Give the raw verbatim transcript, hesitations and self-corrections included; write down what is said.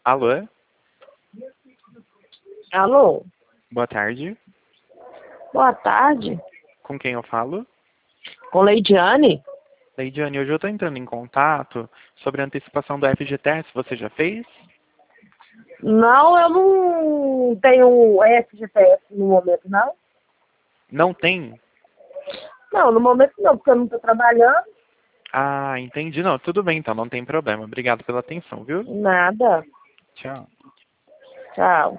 Alô? Alô? Boa tarde. Boa tarde. Com quem eu falo? Com Leidiane? Leidiane, hoje eu estou entrando em contato sobre a antecipação do F G T S. Você já fez? Não, eu não tenho F G T S no momento, não. Não tem? Não, no momento não, porque eu não estou trabalhando. Ah, entendi. Não, tudo bem então, não tem problema. Obrigado pela atenção, viu? Nada. Tchau. Tchau.